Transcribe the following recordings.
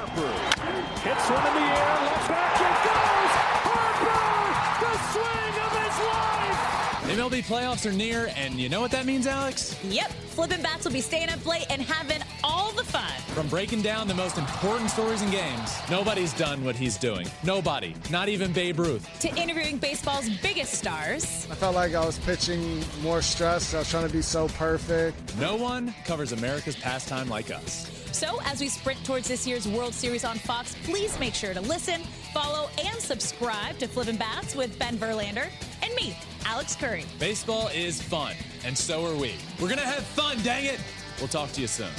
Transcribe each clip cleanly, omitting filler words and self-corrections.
Harper hits one in the air, left back, it goes! Harper, the swing of his life! MLB playoffs are near, and you know what that means, Alex? Yep, Flippin' Bats will be staying up late and having all the fun. From breaking down the most important stories in games, nobody's done what he's doing. Nobody, not even Babe Ruth. To interviewing baseball's biggest stars. I felt like I was pitching more stressed. I was trying to be so perfect. No one covers America's pastime like us. So as we sprint towards this year's World Series on Fox, please make sure to listen, follow, and subscribe to Flippin' Bats with Ben Verlander and me, Alex Curry. Baseball is fun, and so are we. We're going to have fun, dang it! We'll talk to you soon.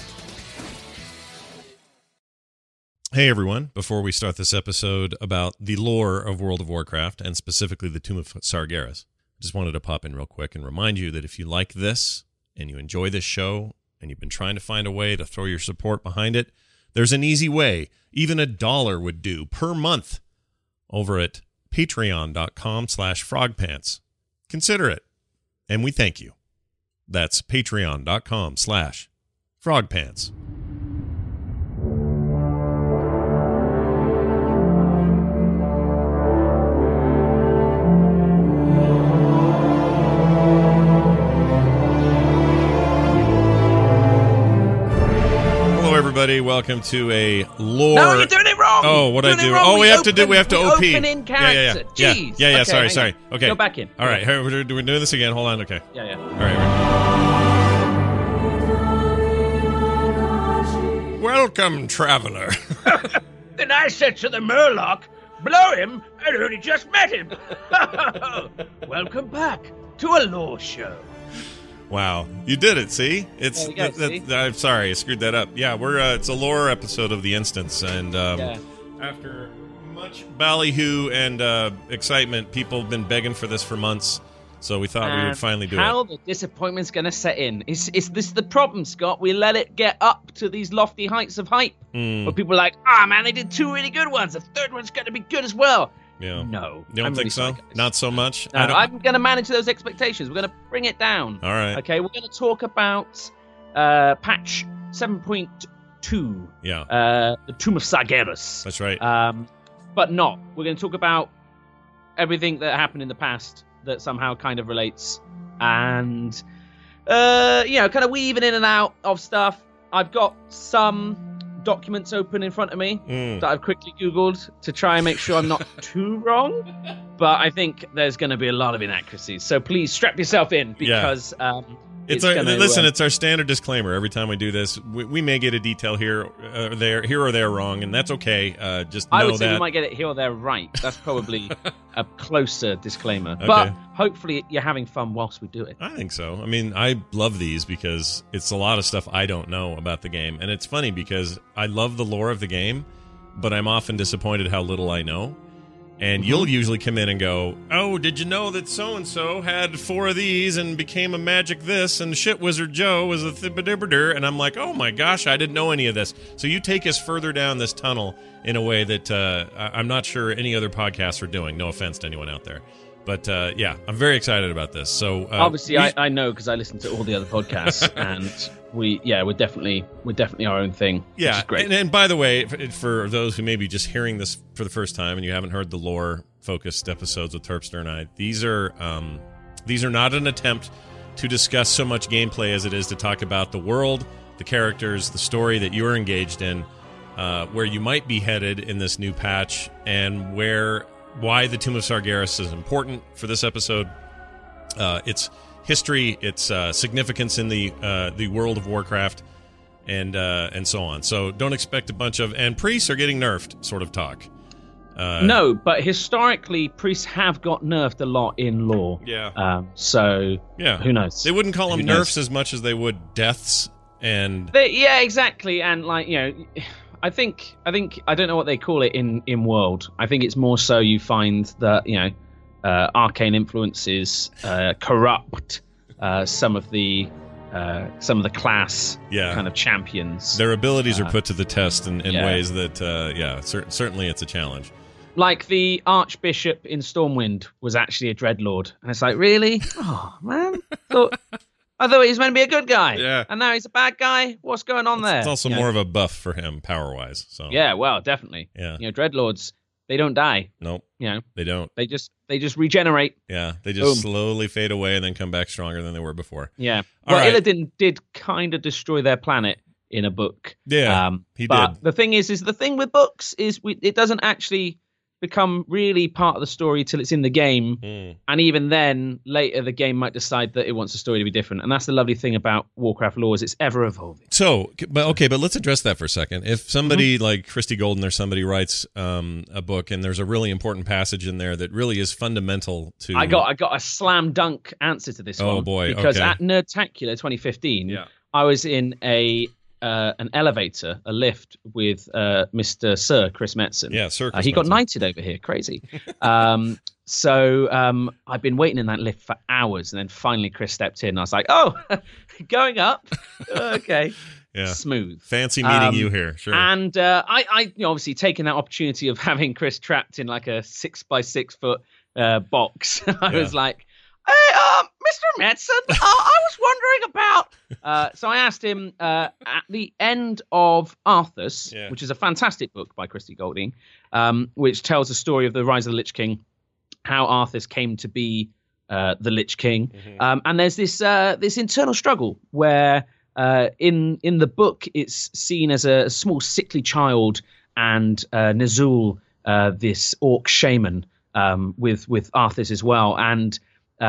Hey everyone, before we start this episode about the lore of World of Warcraft, and specifically the Tomb of Sargeras, I just wanted to pop in real quick and remind you that if you like this, and you enjoy this show, and you've been trying to find a way to throw your support behind it, there's an easy way. Even $1 would do per month over at patreon.com/frogpants. Consider it, and we thank you. That's patreon.com/frogpants. Everybody, welcome to a lore. No, you're doing it wrong. Oh, what I do? Wrong. We have to OP. Opening character. Jeez. Yeah. Okay, Sorry. Okay. Go back in. All right. We're doing this again. Hold on. Okay. Yeah. All right. Welcome, traveler. Then I said to the Murloc, blow him. I'd only just met him. Welcome back to a lore show. Wow, you did it. See, it's. See? I'm sorry, I screwed that up. Yeah, it's a lore episode of The Instance, and after much ballyhoo and excitement, people have been begging for this for months. So we thought we would finally do it. How the disappointment's going to set in? Is this the problem, Scott? We let it get up to these lofty heights of hype, where people are like, man, they did 2 really good ones. The third one's going to be good as well. Yeah. No. You don't think so? Not so much? No, I'm going to manage those expectations. We're going to bring it down. All right. Okay, we're going to talk about patch 7.2. Yeah. The Tomb of Sargeras. That's right. But not. We're going to talk about everything that happened in the past that somehow kind of relates. And, kind of weaving in and out of stuff. I've got some documents open in front of me that I've quickly Googled to try and make sure I'm not too wrong. But I think there's going to be a lot of inaccuracies. So please strap yourself in because it's our standard disclaimer. Every time we do this, we may get a detail here or there wrong, and that's okay. Just know I would say that we might get it here or there right. That's probably a closer disclaimer. Okay. But hopefully you're having fun whilst we do it. I think so. I mean, I love these because it's a lot of stuff I don't know about the game. And it's funny because I love the lore of the game, but I'm often disappointed how little I know. And you'll usually come in and go, oh, did you know that so-and-so had 4 of these and became a magic this, and Shit Wizard Joe was a thibidibber, and I'm like, oh my gosh, I didn't know any of this. So you take us further down this tunnel in a way that I'm not sure any other podcasts are doing. No offense to anyone out there. But, I'm very excited about this. So obviously, I know because I listen to all the other podcasts, and we're definitely our own thing. Yeah, which is great. And by the way, for those who may be just hearing this for the first time and you haven't heard the lore-focused episodes with Terpster and I, these are not an attempt to discuss so much gameplay as it is to talk about the world, the characters, the story that you're engaged in, where you might be headed in this new patch, and why the Tomb of Sargeras is important for this episode. Its history, its significance in the world of Warcraft, and so on. So don't expect a bunch of and priests are getting nerfed sort of talk. No, but historically, priests have got nerfed a lot in lore. Yeah. Who knows? They wouldn't call them nerfs as much as they would deaths and. Exactly, and I think I don't know what they call it in World. I think it's more so you find that arcane influences corrupt some of the class kind of champions. Their abilities are put to the test in ways that certainly it's a challenge. Like the Archbishop in Stormwind was actually a Dreadlord, and it's like, really? Oh man, I thought he was meant to be a good guy. Yeah. And now he's a bad guy. What's going on there? It's also more of a buff for him, power-wise. So Yeah, well, definitely. Yeah. Dreadlords, they don't die. Nope. They don't. They just regenerate. Yeah, they just Boom. slowly fade away and then come back stronger than they were before. Yeah. All Well, right. Illidan did kind of destroy their planet in a book. Yeah, he but did. the thing is the thing with books is it doesn't actually become really part of the story till it's in the game. And even then, later the game might decide that it wants the story to be different. And that's the lovely thing about Warcraft lore is it's ever evolving. So, but let's address that for a second. If somebody like Christy Golden or somebody writes a book and there's a really important passage in there that really is fundamental to... I got a slam dunk answer to this one. Oh, boy, Because okay. at Nerdtacular 2015, Yeah. I was in an elevator, a lift with Mr. Sir Chris Metzen. Yeah, Sir Chris He got Metzen. knighted over here. Crazy. So I've been waiting in that lift for hours, and then finally Chris stepped in. And I was like, "Oh, going up? Okay, Yeah. smooth." Fancy meeting you here. Sure. And I obviously taken that opportunity of having Chris trapped in like a 6x6 foot box. I was like, "Hey, Mr. Metzen, I was wondering about." So I asked him at the end of Arthas, Yeah. which is a fantastic book by Christy Golding, which tells the story of the rise of the Lich King, how Arthas came to be the Lich King, and there's this internal struggle where in the book it's seen as a small sickly child and Nazul, this orc shaman, with Arthas as well, and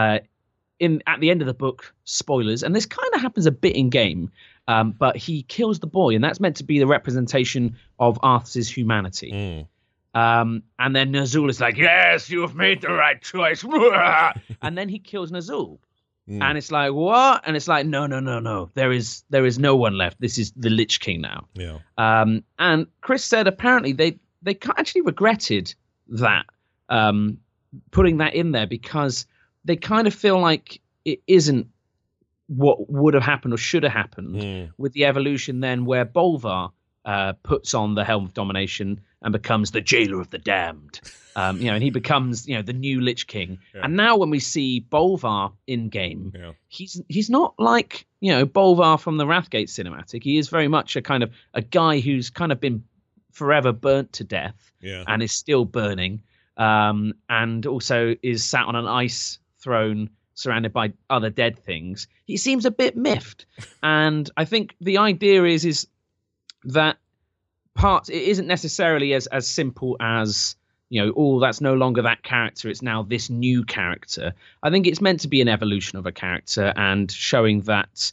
at the end of the book, spoilers, and this kind of happens a bit in game, but he kills the boy, and that's meant to be the representation of Arthas's humanity. And then Nazul is like, "Yes, you have made the right choice," and then he kills Nazul, and it's like, what? And it's like, no, there is no one left. This is the Lich King now. Yeah. And Chris said apparently they actually regretted that, putting that in there, because they kind of feel like it isn't what would have happened or should have happened with the evolution then, where Bolvar puts on the Helm of Domination and becomes the Jailer of the Damned. And he becomes, the new Lich King. Yeah. And now when we see Bolvar in game, Yeah. he's not like, Bolvar from the Wrathgate cinematic. He is very much a kind of a guy who's kind of been forever burnt to death Yeah. and is still burning. And also is sat on an ice throne surrounded by other dead things. He seems a bit miffed. And I think the idea is that it isn't necessarily as simple as, that's no longer that character, it's now this new character. I think it's meant to be an evolution of a character and showing that,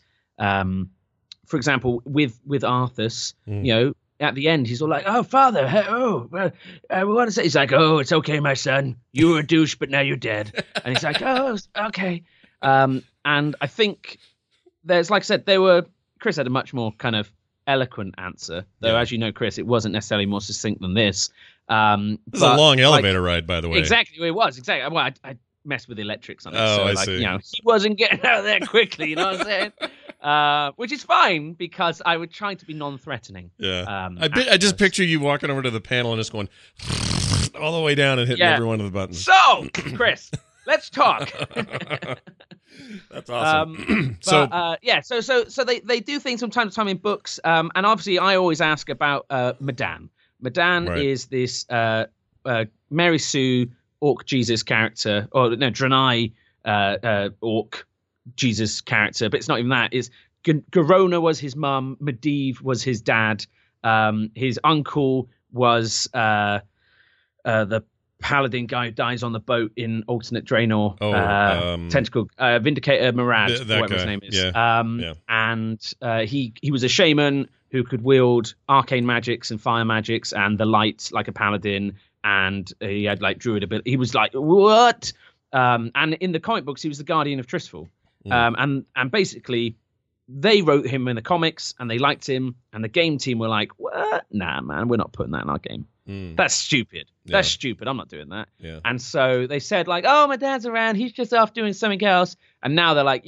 for example, with Arthas, at the end, he's all like, "Oh, father, we want to say," he's like, "Oh, it's okay, my son. You were a douche, but now you're dead." And he's like, "Oh, okay." And I think there's, like I said, Chris had a much more kind of eloquent answer, though, as you know, Chris, it wasn't necessarily more succinct than this. This is a long elevator ride, by the way. Exactly, it was. Exactly. Well, I messed with the electrics on it. Oh, so, I see. He wasn't getting out of there quickly, you know what I'm saying? Which is fine, because I would try to be non-threatening. Yeah. I just picture you walking over to the panel and just going all the way down and hitting every one of the buttons. So, Chris, let's talk. That's awesome. So they do things from time to time in books, and obviously I always ask about Madan. Madan Right. is this Mary Sue Orc Jesus character, or no, Draenei Orc Jesus character, but it's not even that. It's Garona was his mum, Medivh was his dad, his uncle was the paladin guy who dies on the boat in alternate Draenor. Tentacle Vindicator Marad, whatever his name is. Yeah. And he was a shaman who could wield arcane magics and fire magics and the light like a paladin, and he had like druid ability. He was like, what? And in the comic books, he was the guardian of Tristful. And basically they wrote him in the comics and they liked him, and the game team were like, what? Nah, man, we're not putting that in our game. That's stupid. That's stupid. I'm not doing that. Yeah. And so they said like, oh, my dad's around. He's just off doing something else. And now they're like,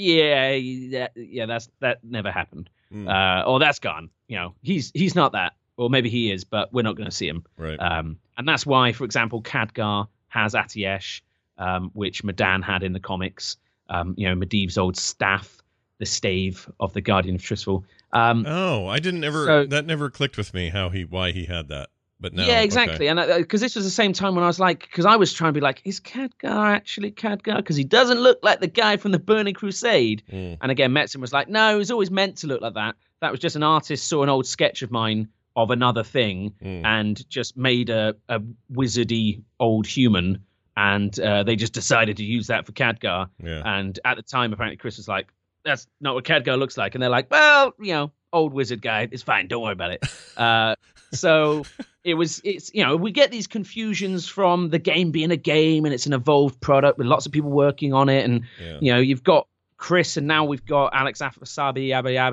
that never happened. Or that's gone. He's not that. Or maybe he is, but we're not going to see him. Right. And that's why, for example, Khadgar has Atiesh, which Madan had in the comics. Medivh's old staff. stave of the Guardian of Tristful. That never clicked with me why he had that. But now, yeah, exactly. Okay. And because this was the same time when I was like, because I was trying to be like, is Khadgar actually Khadgar? Because he doesn't look like the guy from the Burning Crusade. And again, Metzen was like, no, he was always meant to look like that. That was just an artist saw an old sketch of mine of another thing and just made a wizardy old human, and they just decided to use that for Khadgar. Yeah. And at the time, apparently, Chris was like, that's not what Khadgar looks like. And they're like, well, old wizard guy, it's fine, don't worry about it. So it's we get these confusions from the game being a game and it's an evolved product with lots of people working on it, and you've got Chris and now we've got Alex Afasabi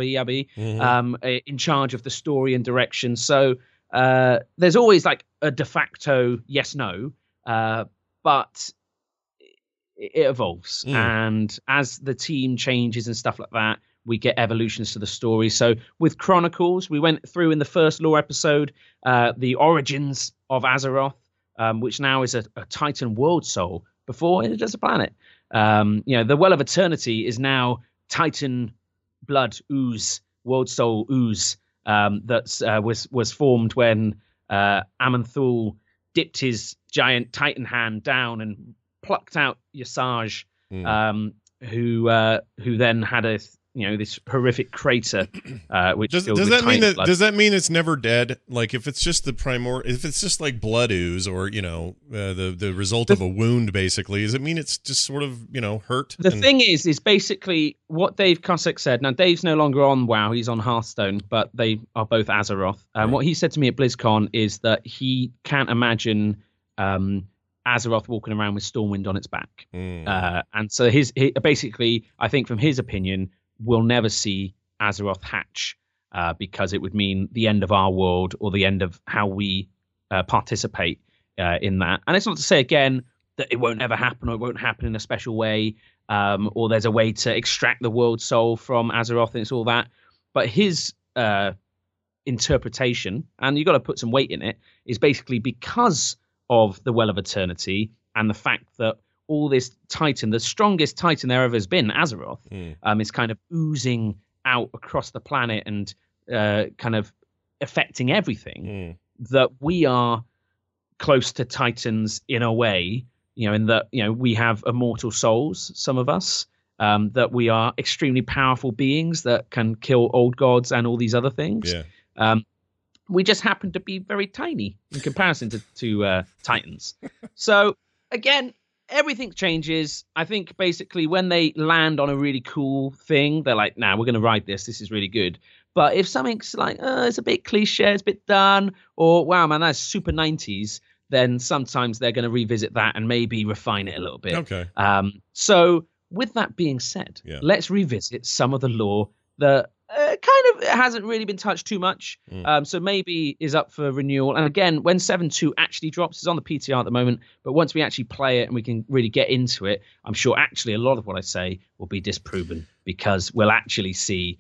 in charge of the story and direction. So there's always like a de facto yes no, but it evolves, and as the team changes and stuff like that, we get evolutions to the story. So with Chronicles, we went through in the first lore episode the origins of Azeroth, which now is a Titan world soul. Before it was just a planet. The Well of Eternity is now Titan blood ooze, world soul ooze, that was formed when Aman'Thul dipped his giant Titan hand down and plucked out Yasaj, who then had this horrific crater, which does that mean it's never dead? Like if it's just if it's just like blood ooze, or the result of a wound, basically, does it mean it's just sort of hurt? The thing is basically what Dave Cossack said. Now Dave's no longer on WoW; he's on Hearthstone, but they are both Azeroth. Right. What he said to me at BlizzCon is that he can't imagine Azeroth walking around with Stormwind on its back, and so basically, I think from his opinion, we'll never see Azeroth hatch because it would mean the end of our world or the end of how we participate in that. And it's not to say, again, that it won't ever happen or it won't happen in a special way, or there's a way to extract the world soul from Azeroth and it's all that. But his interpretation, and you've got to put some weight in it, is basically because of the Well of Eternity and the fact that all this Titan, the strongest Titan there ever has been, Azeroth, is kind of oozing out across the planet and kind of affecting everything. That we are close to Titans in a way, in that we have immortal souls, some of us, that we are extremely powerful beings that can kill old gods and all these other things. Yeah. We just happen to be very tiny in comparison to Titans. So again, everything changes. I think basically when they land on a really cool thing, they're like, nah, we're going to ride this. This is really good. But if something's like, it's a bit cliche, it's a bit done, or wow, man, that's super 90s, then sometimes they're going to revisit that and maybe refine it a little bit. Okay. So with that being said, let's revisit some of the lore that kind of hasn't really been touched too much. So maybe is up for renewal. And again, when 7.2 actually drops, it's on the PTR at the moment, but once we actually play it and we can really get into it, I'm sure actually a lot of what I say will be disproven, because we'll actually see,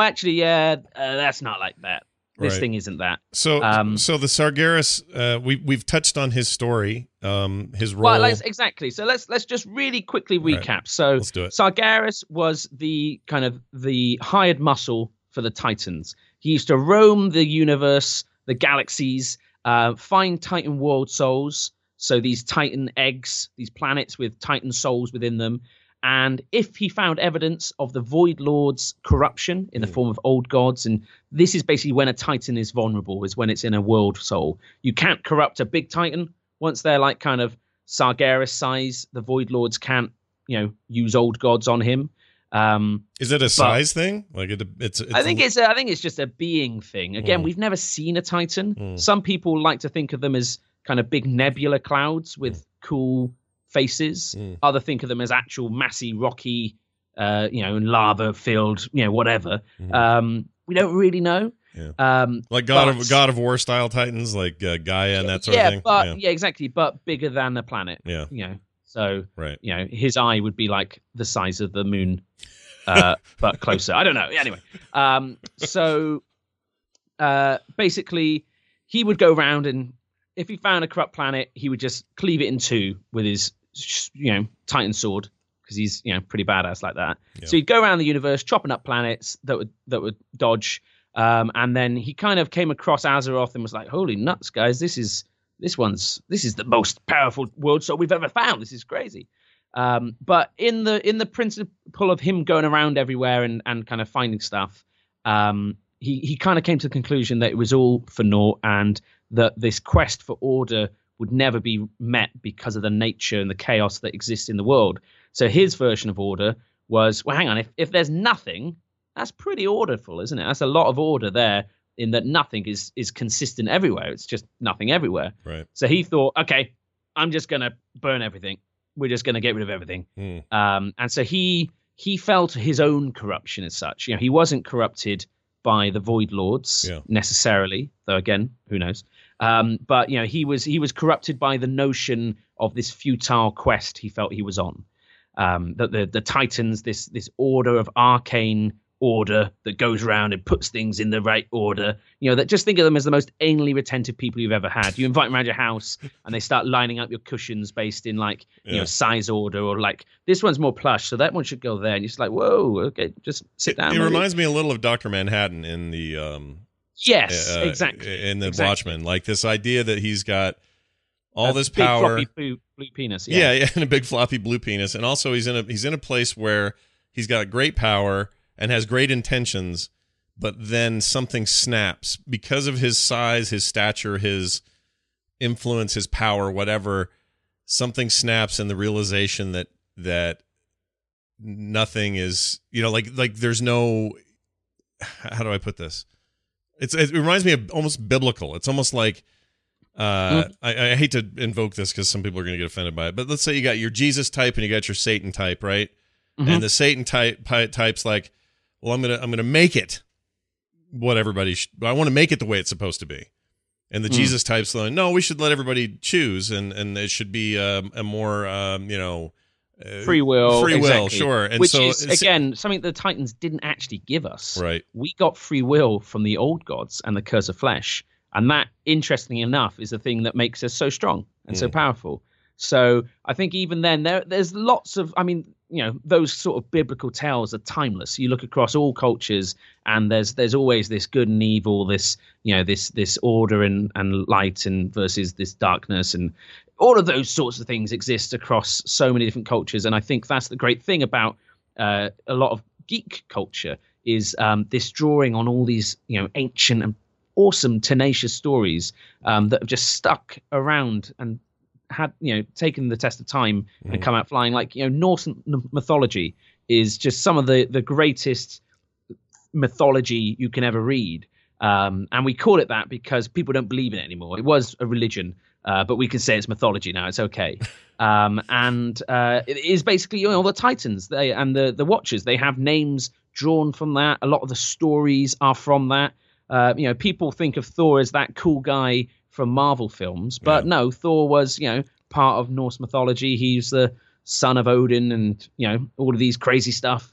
that's not like that. This thing isn't that. So the Sargeras, we've touched on his story, his role. Well, exactly. So let's just really quickly recap. Right. So let's do it. Sargeras was the kind of the hired muscle for the Titans. He used to roam the universe, the galaxies, find Titan world souls. So these Titan eggs, these planets with Titan souls within them. And if he found evidence of the Void Lord's corruption in the form of old gods, and this is basically when a Titan is vulnerable, is when it's in a world soul. You can't corrupt a big Titan. Once they're like kind of Sargeras size, the Void Lords can't, use old gods on him. Is it a size thing? Like it's I think it's just a being thing. Again, we've never seen a Titan. Some people like to think of them as kind of big nebula clouds with cool faces. Other think of them as actual massy rocky lava filled whatever. We don't really know. Like God of War style Titans, like Gaia and that sort of thing. Exactly, but bigger than the planet. So his eye would be like the size of the moon, but closer. I don't know. Anyway, so basically he would go around, and if he found a corrupt planet, he would just cleave it in two with his Titan sword, because he's pretty badass like that. Yeah. So he'd go around the universe chopping up planets that would dodge, and then he kind of came across Azeroth and was like, "Holy nuts, guys! This is the most powerful world sword we've ever found. This is crazy." But in the principle of him going around everywhere and kind of finding stuff, he kind of came to the conclusion that it was all for naught, and that this quest for order would never be met because of the nature and the chaos that exists in the world. So his version of order was, well, hang on, if there's nothing, that's pretty orderful, isn't it? That's a lot of order there, in that nothing is consistent everywhere. It's just nothing everywhere. Right. So he thought, okay, I'm just going to burn everything. We're just going to get rid of everything. And so he felt his own corruption as such. He wasn't corrupted by the Void Lords necessarily, though again, who knows? But he was corrupted by the notion of this futile quest he felt he was on. That the Titans, this order of arcane order that goes around and puts things in the right order, that just think of them as the most anally retentive people you've ever had. You invite them around your house and they start lining up your cushions based in size order, or like, this one's more plush, so that one should go there. And you're just like, whoa, okay, just sit down. It reminds me a little of Dr. Manhattan in the yes, exactly, in the Watchmen, like this idea that he's got all this power, big floppy blue penis, yeah, and a big floppy blue penis, and also he's in a place where he's got great power and has great intentions, but then something snaps because of his size, his stature, his influence, his power, whatever. Something snaps in the realization that nothing is, like there's no, how do I put this? It reminds me of almost biblical. It's almost like, I hate to invoke this because some people are going to get offended by it, but let's say you got your Jesus type and you got your Satan type, right? Mm-hmm. And the Satan type's like, well, I'm gonna make it what everybody I want to make it the way it's supposed to be. And the Jesus type's like, no, we should let everybody choose, and it should be a more free will, exactly. Sure. And which so is again something the Titans didn't actually give us. Right. We got free will from the old gods and the Curse of Flesh, and that, interestingly enough, is the thing that makes us so strong and so powerful. So I think even then there's lots of, those sort of biblical tales are timeless. You look across all cultures, and there's always this good and evil, this this order and light and versus this darkness, and all of those sorts of things exist across so many different cultures. And I think that's the great thing about a lot of geek culture is this drawing on all these ancient and awesome, tenacious stories that have just stuck around and had taken the test of time and come out flying. Like Norse mythology is just some of the greatest mythology you can ever read, and we call it that because people don't believe in it anymore. It was a religion, but we can say it's mythology now. It's okay. And it is basically the Titans and the Watchers. They have names drawn from that. A lot of the stories are from that. People think of Thor as that cool guy from Marvel films, but no, Thor was part of Norse mythology. He's the son of Odin, and all of these crazy stuff.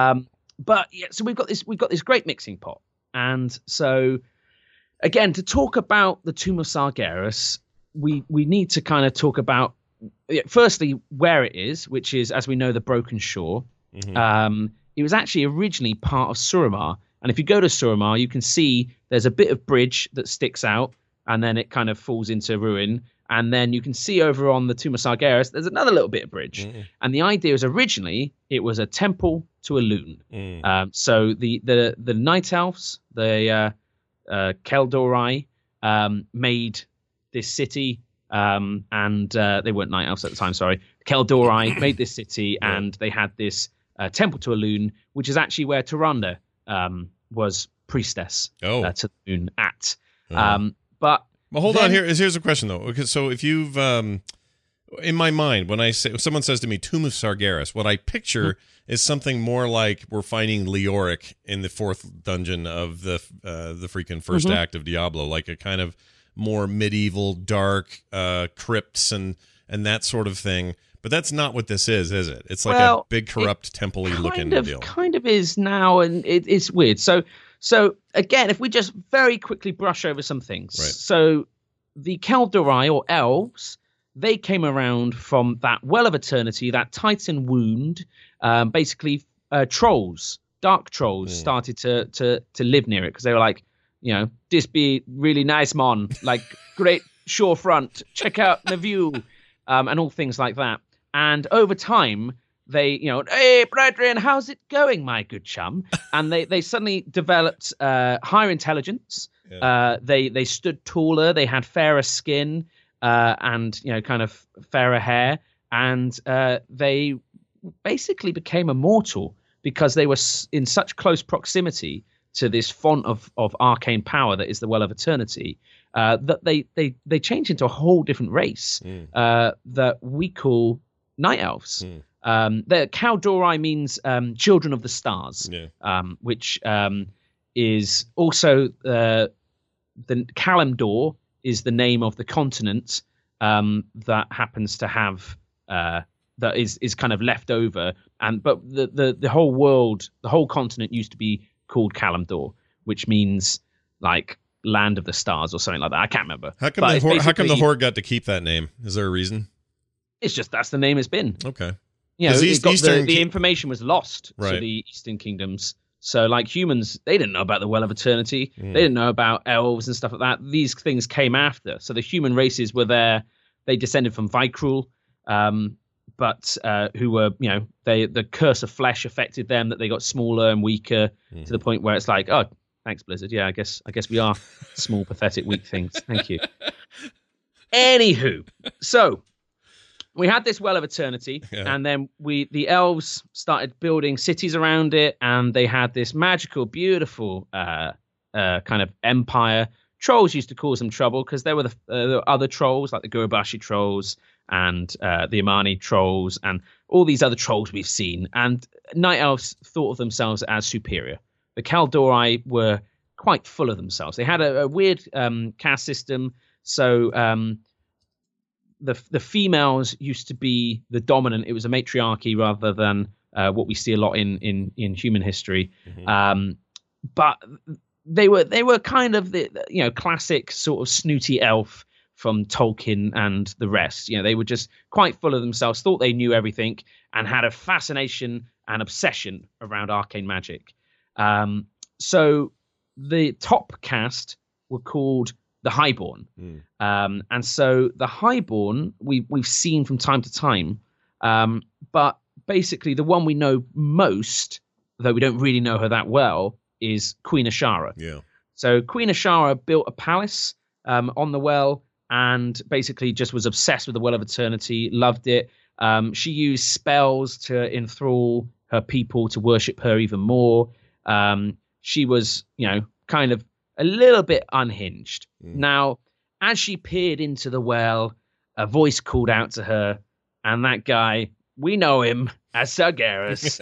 So we've got this great mixing pot, and so again, to talk about the Tomb of Sargeras, we need to kind of talk about firstly where it is, which is, as we know, the Broken Shore. It was actually originally part of Suramar, and if you go to Suramar, you can see there's a bit of bridge that sticks out, and then it kind of falls into ruin. And then you can see over on the Tomb of Sargeras, there's another little bit of bridge. And the idea is originally it was a temple to a loon. So the Night Elves, the Keldorai, made this city, and they weren't Night Elves at the time, sorry. Keldorai made this city, and they had this temple to a loon, which is actually where Tyrande was priestess to the moon at. But hold on, here's a question though. Okay, so if you've in my mind, when someone says to me Tomb of Sargeras, what I picture is something more like we're finding Leoric in the fourth dungeon of the freaking first act of Diablo, like a kind of more medieval, dark crypts and that sort of thing. But that's not what this is it? It's like a big corrupt temple-y looking deal. Kind of is now, and it's weird. So again, if we just very quickly brush over some things. Right. So the Keldorai, or elves, they came around from that Well of Eternity, that Titan wound. Basically, trolls, dark trolls, started to live near it because they were like, this be really nice, mon. Like, great shorefront. Check out the view, and all things like that. And over time, they, hey, brethren, how's it going, my good chum? And they suddenly developed higher intelligence. Yeah. They stood taller. They had fairer skin, and kind of fairer hair, and they basically became immortal because they were in such close proximity to this font of arcane power that is the Well of Eternity, that they changed into a whole different race that we call Night Elves. The Kaldorei means children of the stars, which is also the Kalimdor is the name of the continent that happens to have that is kind of left over, but the whole world, the whole continent used to be called Kalimdor, which means like land of the stars or something like that. I can't remember. How come the Horde got to keep that name? Is there a reason? It's just that's the name it's been. Okay. The information was lost to the Eastern Kingdoms. So like humans, they didn't know about the Well of Eternity. They didn't know about elves and stuff like that. These things came after. So the human races were there. They descended from Vykrul, but who were, the curse of flesh affected them, that they got smaller and weaker to the point where it's like, oh, thanks, Blizzard. Yeah, I guess we are small, pathetic, weak things. Thank you. Anywho, so we had this Well of Eternity, and then the elves started building cities around it, and they had this magical, beautiful kind of empire. Trolls used to cause them trouble because there were the other trolls, like the Gurubashi trolls and the Imani trolls and all these other trolls we've seen. And Night Elves thought of themselves as superior. The Kaldorei were quite full of themselves. They had a weird caste system, so the females used to be the dominant. It was a matriarchy rather than what we see a lot in human history. But they were kind of the classic sort of snooty elf from Tolkien and the rest. They were just quite full of themselves, thought they knew everything, and had a fascination and obsession around arcane magic. So the top caste were called the Highborn. And so the Highborn we've seen from time to time, but basically the one we know most, though we don't really know her that well, is Queen Ashara. Yeah. So Queen Ashara built a palace on the well, and basically just was obsessed with the Well of Eternity, loved it. She used spells to enthrall her people to worship her even more. She was, kind of a little bit unhinged. Now, as she peered into the well, a voice called out to her, and that guy, we know him as Sargeras.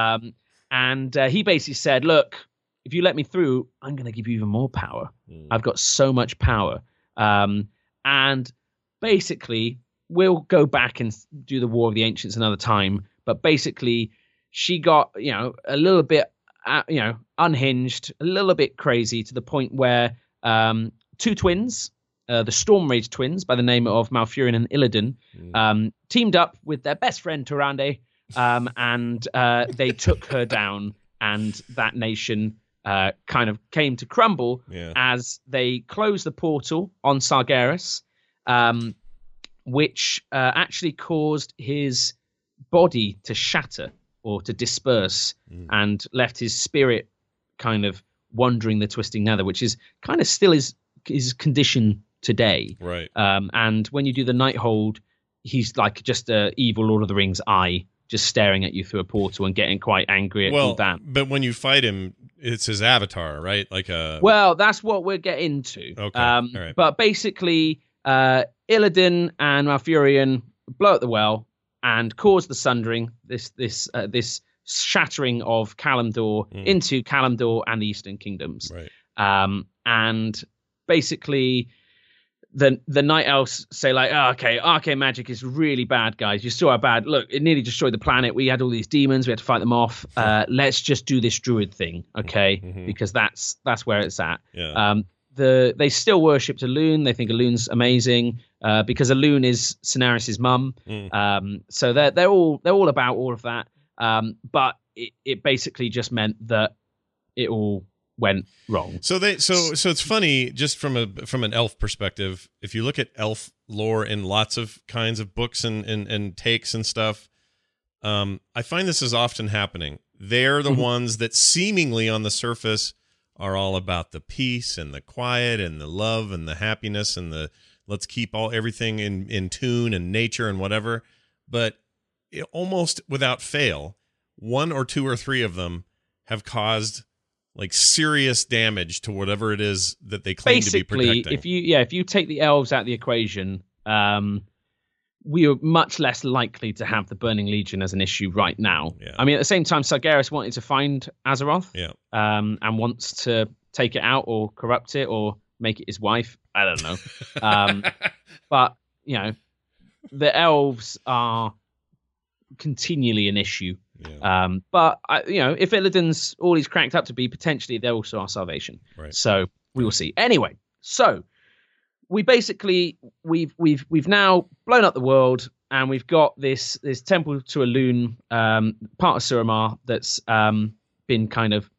And he basically said, look, if you let me through, I'm going to give you even more power. I've got so much power. And basically, we'll go back and do the War of the Ancients another time. But basically, she got, a little bit, unhinged, a little bit crazy, to the point where two twins, the Stormrage twins by the name of Malfurion and Illidan, teamed up with their best friend Tyrande, and they took her down, and that nation kind of came to crumble as they closed the portal on Sargeras, which actually caused his body to shatter or to disperse, and left his spirit kind of wandering the twisting nether, which is kind of still his condition today. Right. And when you do the Nighthold, he's like just a evil Lord of the Rings eye, just staring at you through a portal and getting quite angry at all that. But when you fight him, it's his avatar, right? Well, that's what we're getting to. Okay. All right. But basically, Illidan and Malfurion blow up the well and cause the sundering, this shattering of Kalimdor into Kalimdor and the Eastern Kingdoms. Right. And basically, the Night Elves say like, oh, okay, arcane magic is really bad, guys. You saw how bad. Look, it nearly destroyed the planet. We had all these demons. We had to fight them off. Let's just do this druid thing, okay? Because that's where it's at. Yeah. they still worshipped Elune. They think Elune's amazing because Elune is Cineris's mum. So they're all about all of that. But it basically just meant that it all went wrong. So it's funny, just from an elf perspective. If you look at elf lore in lots of kinds of books and takes and stuff, I find this is often happening. They're the ones that seemingly on the surface are all about the peace and the quiet and the love and the happiness and the let's keep everything in tune and nature and whatever. But almost without fail, one or two or three of them have caused like serious damage to whatever it is that they claim to be protecting. Basically, if you take the elves out of the equation, we are much less likely to have the Burning Legion as an issue right now. Yeah. I mean, at the same time, Sargeras wanted to find Azeroth, and wants to take it out or corrupt it or make it his wife. I don't know. But, the elves are continually an issue. Yeah. But if Illidan's all he's cracked up to be, potentially they're also our salvation. Right. So we will see. Anyway, so we basically we've now blown up the world, and we've got this temple to Elune, part of Suramar, that's been kind of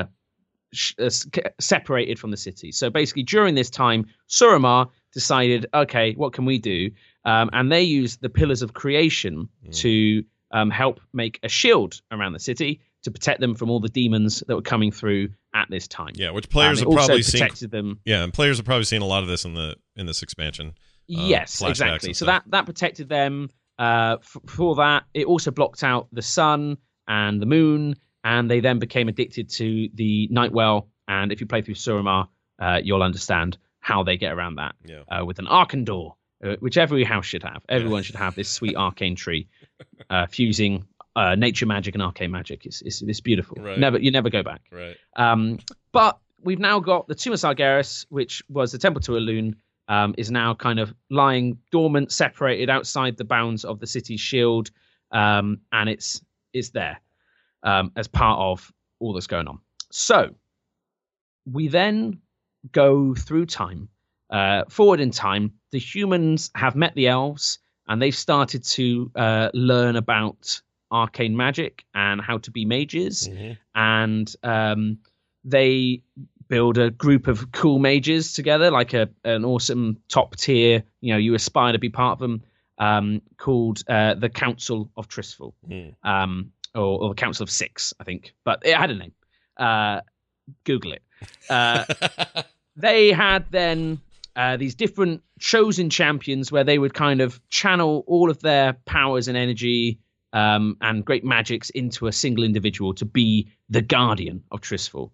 separated from the city. So basically, during this time, Suramar decided, okay, what can we do? And they used the Pillars of Creation to help make a shield around the city to protect them from all the demons that were coming through at this time. Yeah, which players have probably seen. Them. Yeah, and players have probably seen a lot of this in this expansion. Yes, exactly. So that protected them. For that, it also blocked out the sun and the moon, and they then became addicted to the Nightwell. And if you play through Suramar, you'll understand how they get around that with an Arcane Door, which every house should have. Everyone should have this sweet arcane tree, fusing nature magic and arcane magic. It's beautiful. Right. You never go back. Right. But we've now got the Tomb of Sargeras, which was the temple to Elune, is now kind of lying dormant, separated outside the bounds of the city's shield, and it's there as part of all that's going on. So we then go through time, forward in time. The humans have met the elves, and they've started to learn about arcane magic and how to be mages. And they build a group of cool mages together, like an awesome top tier, you aspire to be part of them, called the Council of Tristful, or the Council of Six, I think. But it had a name. Google it. They had then these different chosen champions where they would kind of channel all of their powers and energy and great magics into a single individual to be the guardian of Tristful.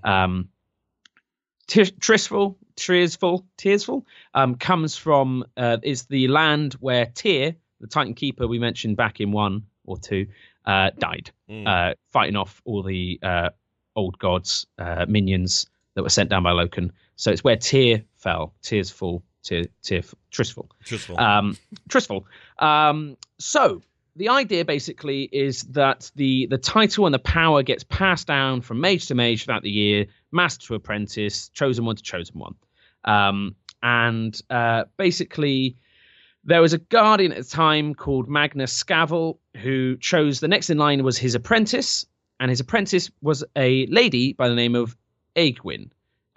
Tearsful comes from is the land where Tyr, the Titan Keeper we mentioned back in 1 or 2, died, fighting off all the old gods, minions that were sent down by Loken. So it's where Tyr fell. Tristful. So the idea basically is that the title and the power gets passed down from mage to mage throughout the year, master to apprentice, chosen one to chosen one. And basically there was a guardian at the time called Magnus Scavel who chose the next in line was his apprentice, and his apprentice was a lady by the name of Aegwyn.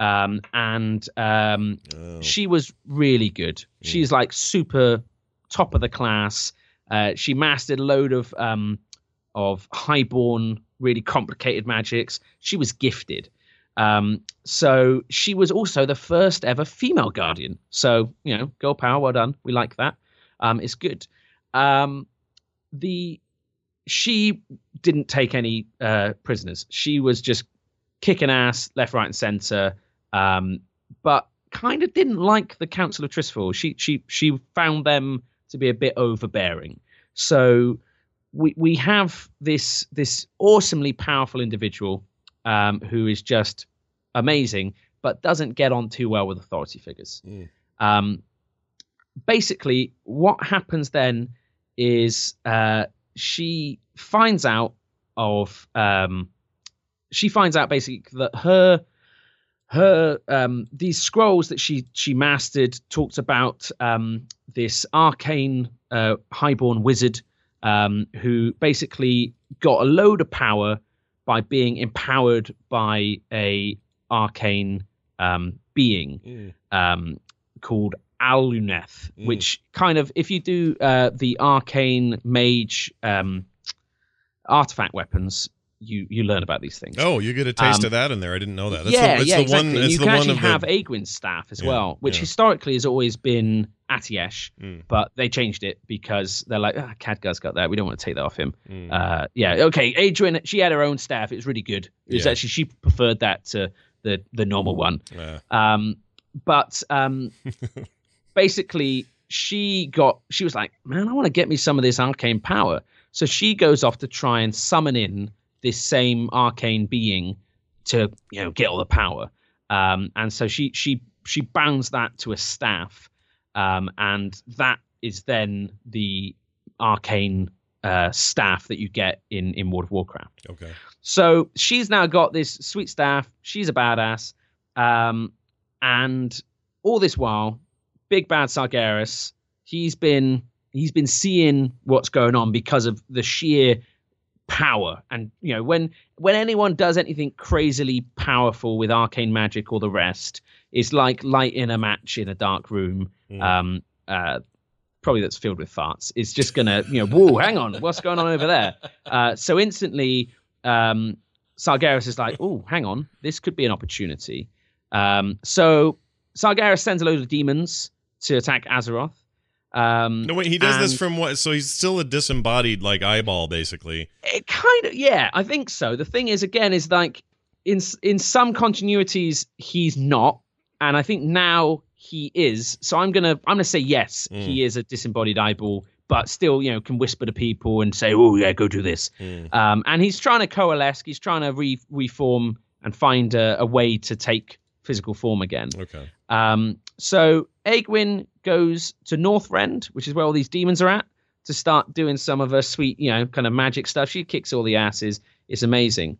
She was really good. She's like super top of the class. She mastered a load of highborn, really complicated magics. She was gifted. So she was also the first ever female guardian. So, girl power, well done. We like that. It's good. She didn't take any prisoners. She was just kicking ass left, right, and center. But kind of didn't like the Council of Tristful. She found them to be a bit overbearing. So we have this awesomely powerful individual who is just amazing, but doesn't get on too well with authority figures. Basically, what happens then is she finds out basically that her these scrolls that she mastered talked about this arcane highborn wizard who basically got a load of power by being empowered by a arcane being called Aluneth, which kind of, if you do the arcane mage artifact weapons, you learn about these things. Oh, you get a taste of that in there. I didn't know that. That's exactly. One, and you can actually have Aegwyn's staff as well, which historically has always been Atiesh, but they changed it because they're like, Khadgar's got that. We don't want to take that off him. Okay, Adrian, she had her own staff. It was really good. It was actually, she preferred that to the normal one. But basically, she was like, man, I want to get me some of this arcane power. So she goes off to try and summon in this same arcane being to, get all the power. And so she bounds that to a staff. And that is then the arcane staff that you get in World of Warcraft. Okay. So she's now got this sweet staff. She's a badass. And all this while, big bad Sargeras, he's been seeing what's going on because of the sheer power. And when anyone does anything crazily powerful with arcane magic or the rest, it's like lighting a match in a dark room, probably that's filled with farts. It's just gonna, whoa, hang on, what's going on over there? So instantly, Sargeras is like, oh, hang on, this could be an opportunity. So Sargeras sends a load of demons to attack Azeroth. No, wait, he does this from what? So he's still a disembodied, eyeball, basically. It kind of, yeah, I think so. The thing is, again, is like in some continuities he's not, and I think now he is. So I'm gonna say yes, he is a disembodied eyeball, but still, can whisper to people and say, oh yeah, go do this. And he's trying to coalesce. He's trying to reform and find a way to take physical form again. Okay. So Aegwyn goes to Northrend, which is where all these demons are at, to start doing some of her sweet, kind of magic stuff. She kicks all the asses. It's amazing.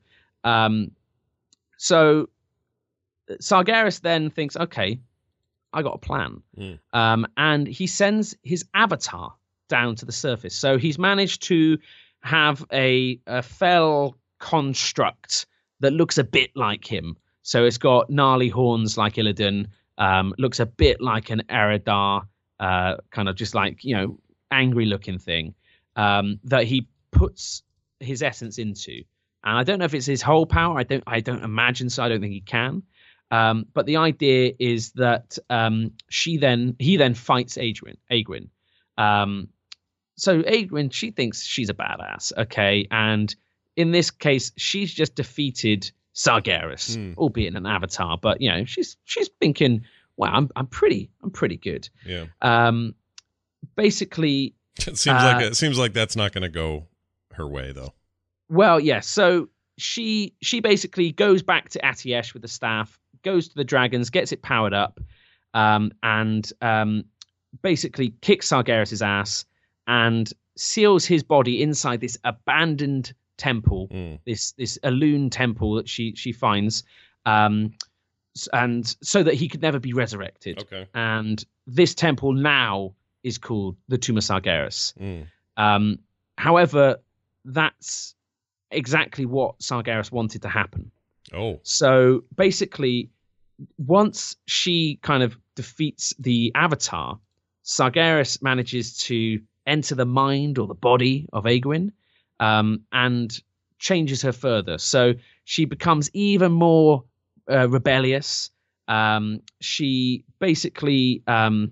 So Sargeras then thinks, okay, I got a plan. And he sends his avatar down to the surface. So he's managed to have a fell construct that looks a bit like him. So it's got gnarly horns like Illidan, looks a bit like an Eredar, kind of just like, angry looking thing, that he puts his essence into. And I don't know if it's his whole power. I don't imagine so. I don't think he can. But the idea is that he then fights Aegwyn. So Aegwyn, she thinks she's a badass, okay? And in this case, she's just defeated Sargeras, albeit in an avatar, but she's thinking, wow, I'm pretty good. Yeah. Basically, it seems like that's not going to go her way, though. Well, yeah. So she basically goes back to Atiesh with the staff, goes to the dragons, gets it powered up, and basically kicks Sargeras' ass and seals his body inside this abandoned temple, this Elune temple that she finds, and so that he could never be resurrected. Okay. And this temple now is called the Tomb of Sargeras. However, that's exactly what Sargeras wanted to happen. Oh. So basically, once she kind of defeats the Avatar, Sargeras manages to enter the mind or the body of Aegwyn, and changes her further. So she becomes even more rebellious. She basically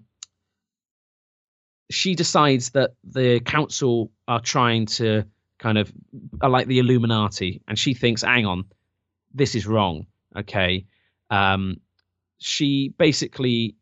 she decides that the council are trying to are like the Illuminati, and she thinks, hang on, this is wrong. Okay. She basically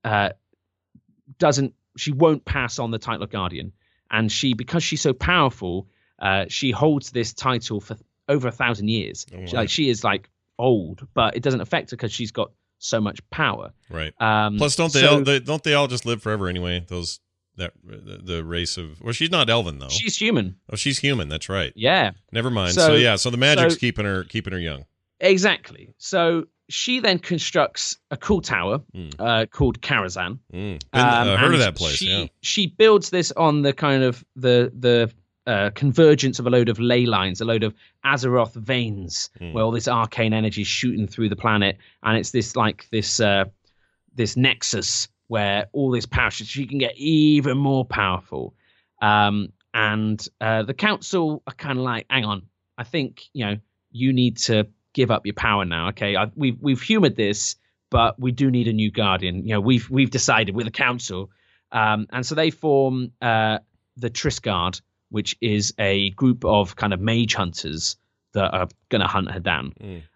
she won't pass on the title of Guardian, and because she's so powerful, she holds this title for over 1,000 years. Oh, she is old, but it doesn't affect her because she's got so much power. Right. Plus, don't they all just live forever anyway? The race of, well, she's not elven though. She's human. Oh, she's human. That's right. Yeah. Never mind. So the magic's keeping her young. Exactly. So she then constructs a cool tower called Karazhan. Heard of that place? She builds this on the kind of the convergence of a load of ley lines, a load of Azeroth veins, where all this arcane energy is shooting through the planet, and it's this this nexus where all this power, she can get even more powerful. And the council are kind of like, hang on, I think you need to give up your power now. Okay, we've humored this, but we do need a new guardian. We've decided with the council, and so they form the Triskard, which is a group of kind of mage hunters that are going to hunt her down.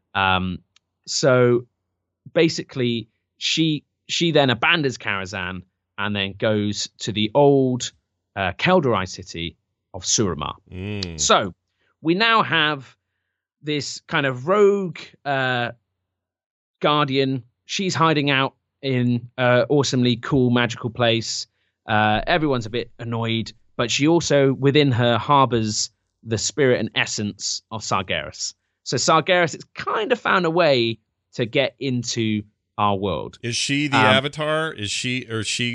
So basically, she then abandons Karazhan and then goes to the old Kelderai city of Suramar. So we now have this kind of rogue guardian. She's hiding out in an awesomely cool magical place. Everyone's a bit annoyed, but she also within her harbors the spirit and essence of Sargeras. So Sargeras has kind of found a way to get into our world. Is she the avatar? Is she?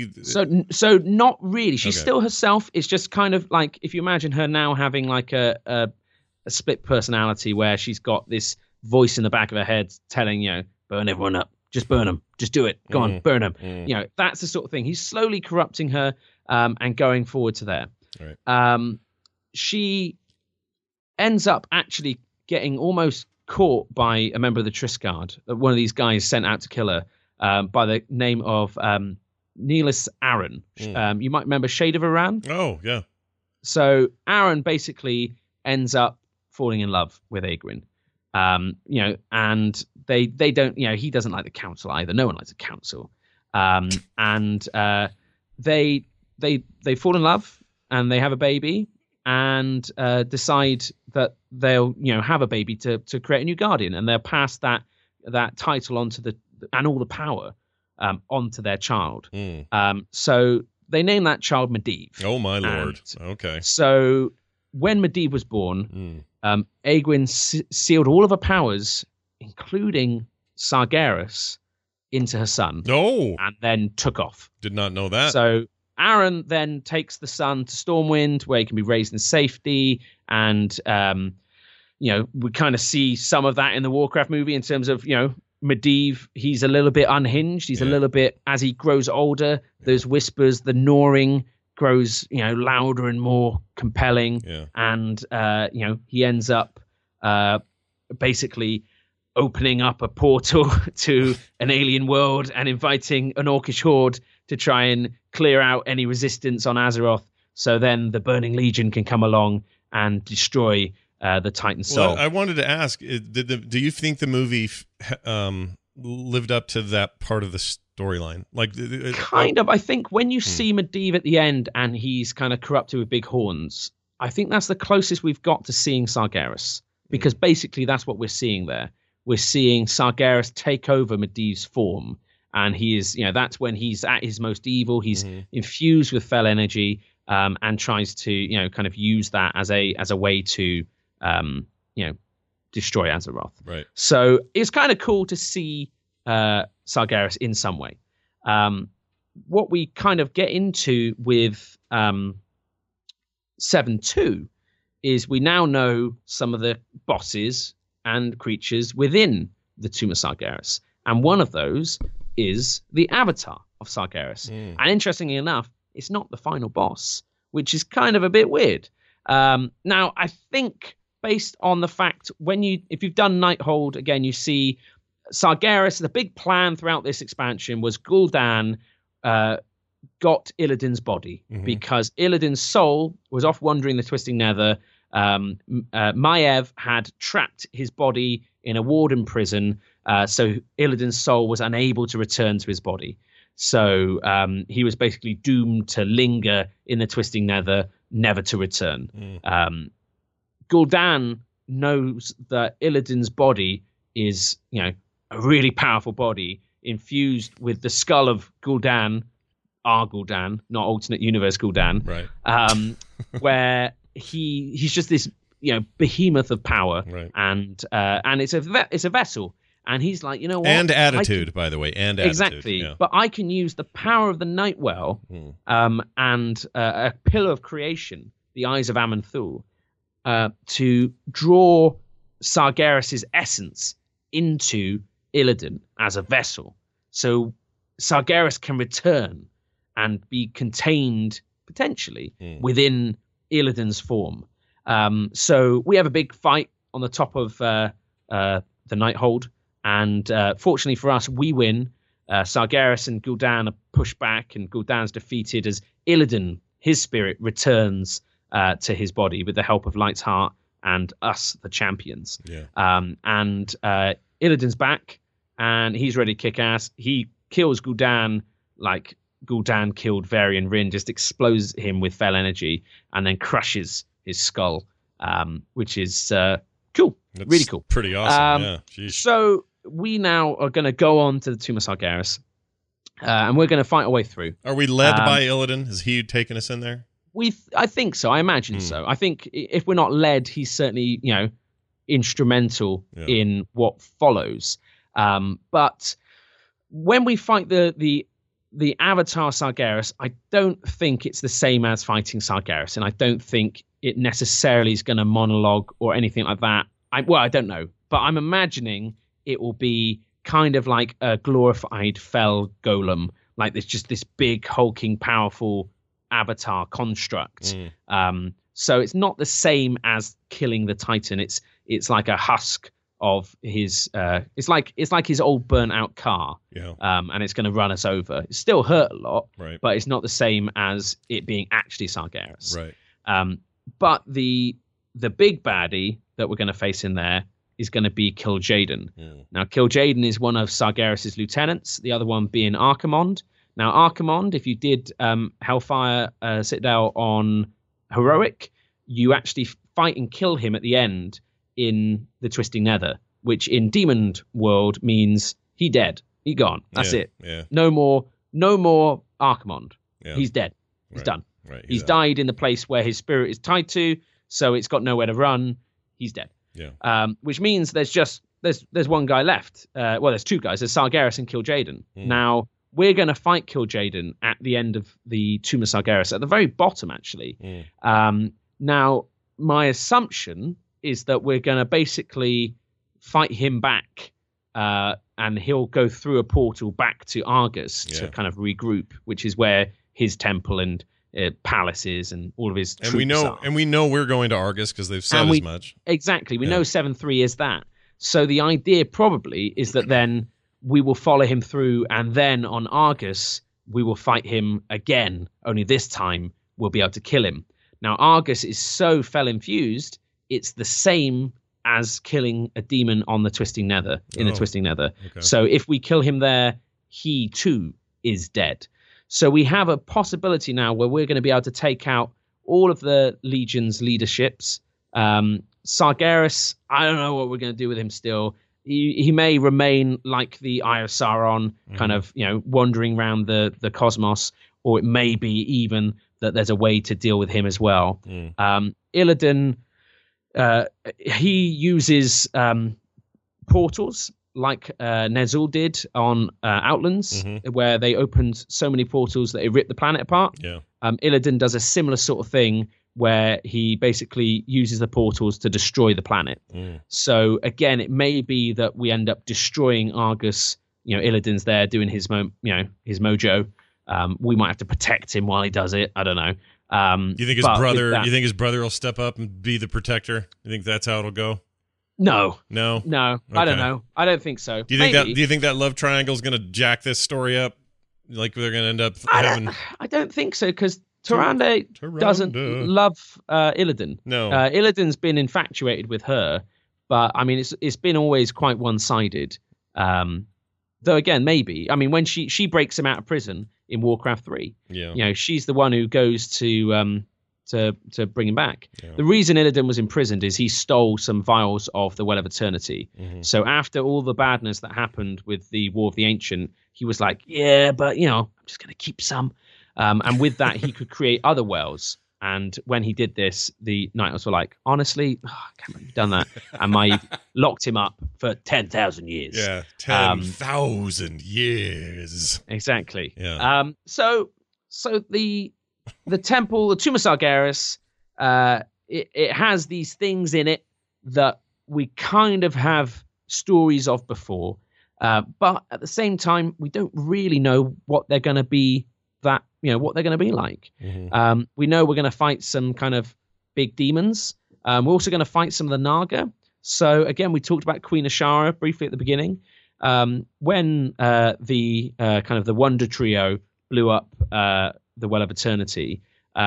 So not really. She's still herself. It's just kind of like if you imagine her now having like a split personality where she's got this voice in the back of her head telling burn everyone up, just burn them, just do it, go on, burn them. That's the sort of thing. He's slowly corrupting her and going forward to there. Right. She ends up actually getting almost caught by a member of the Triskard, one of these guys sent out to kill her, by the name of Neelis Aaron. You might remember Shade of Iran. Oh, yeah. So Aaron basically ends up falling in love with Aegwynn. And they don't, he doesn't like the council either. No one likes the council. And they fall in love and they have a baby and decide that they'll have a baby to create a new guardian, and they'll pass that title onto and all the power onto their child. So they name that child Medivh. Oh my lord! Okay. So when Medivh was born, Aegwynn sealed all of her powers, including Sargeras, into her son. No, and then took off. Did not know that. So Aaron then takes the son to Stormwind, where he can be raised in safety, and we kind of see some of that in the Warcraft movie in terms of Medivh. He's a little bit unhinged. He's a little bit, as he grows older, those whispers, the gnawing grows louder and more compelling, and he ends up basically opening up a portal to an alien world and inviting an orcish horde to try and clear out any resistance on Azeroth, so then the Burning Legion can come along and destroy the Titan Soul. Well, I wanted to ask, do you think the movie lived up to that part of the storyline? Kind of. I think when you see Medivh at the end and he's kind of corrupted with big horns, I think that's the closest we've got to seeing Sargeras, because basically that's what we're seeing there. We're seeing Sargeras take over Medivh's form. And he is, that's when he's at his most evil. He's infused with fel energy, and tries to, kind of use that as a way to, destroy Azeroth. Right. So it's kind of cool to see Sargeras in some way. What we kind of get into with 7.2 is we now know some of the bosses and creatures within the Tomb of Sargeras, and one of those is the Avatar of Sargeras. And interestingly enough, it's not the final boss, which is kind of a bit weird. Now, I think based on the fact if you've done Nighthold, again, you see Sargeras, the big plan throughout this expansion was Gul'dan got Illidan's body because Illidan's soul was off wandering the Twisting Nether. Maiev had trapped his body in a warden prison, so Illidan's soul was unable to return to his body. So he was basically doomed to linger in the Twisting Nether, never to return. Gul'dan knows that Illidan's body is, a really powerful body infused with the skull of Gul'dan, our Gul'dan, not alternate universe Gul'dan, right? Where he's just this, behemoth of power, right. And it's a vessel. And he's like, you know what? And attitude, by the way, and attitude. Exactly. Yeah. But I can use the power of the Nightwell and a pillar of creation, the Eyes of Aman'Thul, to draw Sargeras' essence into Illidan as a vessel. So Sargeras can return and be contained, potentially, within Illidan's form. So we have a big fight on the top of the Nighthold. And fortunately for us, we win. Sargeras and Gul'dan are pushed back, and Gul'dan's defeated as Illidan, his spirit, returns to his body with the help of Light's Heart and us, the champions. Yeah. And Illidan's back, and he's ready to kick ass. He kills Gul'dan like Gul'dan killed Varian Rin, just explodes him with fell energy, and then crushes his skull, which is cool. That's really cool. Pretty awesome. Yeah. Jeez. So we now are going to go on to the Tomb of Sargeras, and we're going to fight our way through. Are we led by Illidan? Is he taking us in there? I think so. I imagine so. I think if we're not led, he's certainly, instrumental in what follows. But when we fight the Avatar Sargeras, I don't think it's the same as fighting Sargeras, and I don't think it necessarily is going to monologue or anything like that. I don't know, but I'm imagining it will be kind of like a glorified fell golem, like there's just this big, hulking, powerful Avatar construct. So it's not the same as killing the Titan. It's like a husk of his. It's like his old burnt out car. Yeah. And it's going to run us over. It still hurt a lot, right? But it's not the same as it being actually Sargeras. Right. But the big baddie that we're going to face in there is going to be Kil'jaeden. Now, Kil'jaeden is one of Sargeras' lieutenants, the other one being Archimonde. Now, Archimonde, if you did Hellfire Citadel on Heroic, you actually fight and kill him at the end in the Twisting Nether, which in Demon World means he dead. He gone. That's it. Yeah. No more Archimonde. Yeah. He's dead. He's done. Right. He's died in the place where his spirit is tied to, so it's got nowhere to run. He's dead. Yeah. Which means there's one guy left. There's two guys. There's Sargeras and Kil'jaeden. Now, we're going to fight Kil'jaeden at the end of the Tomb of Sargeras, at the very bottom, actually. Now, my assumption is that we're going to basically fight him back, and he'll go through a portal back to Argus to kind of regroup, which is where his temple and palaces and all of his troops are. And we know we're going to Argus because they've said as much. Exactly. We know 7-3 is that. So the idea probably is that then we will follow him through, and then on Argus, we will fight him again, only this time we'll be able to kill him. Now, Argus is so fell-infused, it's the same as killing a demon on the Twisting Nether, the Twisting Nether. Okay. So if we kill him there, he too is dead. So we have a possibility now where we're going to be able to take out all of the Legion's leaderships. Sargeras, I don't know what we're going to do with him still. He may remain like the Eye of Sauron, kind of, wandering around the cosmos, or it may be even that there's a way to deal with him as well. Illidan, he uses portals like Nezul did on Outlands, where they opened so many portals that it ripped the planet apart. Yeah. Illidan does a similar sort of thing where he basically uses the portals to destroy the planet. So again, it may be that we end up destroying Argus. Illidan's there doing his his mojo. We might have to protect him while he does it. I don't know. You think his brother will step up and be the protector? You think that's how it'll go? No. Okay. I don't know. I don't think so. Do you think that love triangle is going to jack this story up? Like they're going to end up having? I don't think so, because Tyrande doesn't love Illidan. No. Illidan's been infatuated with her, but I mean, it's been always quite one-sided. Though again, maybe. I mean, when she breaks him out of prison in Warcraft 3, she's the one who goes to bring him back. Yeah. The reason Illidan was imprisoned is he stole some vials of the Well of Eternity. So after all the badness that happened with the War of the Ancient, he was like, yeah, but I'm just going to keep some. And with that, he could create other wells And when he did this, the Night Elves were like, honestly, I can't believe you've done that. And Maiev locked him up for 10,000 years. Yeah, 10,000 years. Exactly. Yeah. So the temple, the Tomb of Sargeras, it has these things in it that we kind of have stories of before. But at the same time, we don't really know what they're going to be what they're going to be like. Mm-hmm. We know we're going to fight some kind of big demons. We're also going to fight some of the Naga. So again, we talked about Queen Ashara briefly at the beginning. When the kind of the Wonder Trio blew up the Well of Eternity,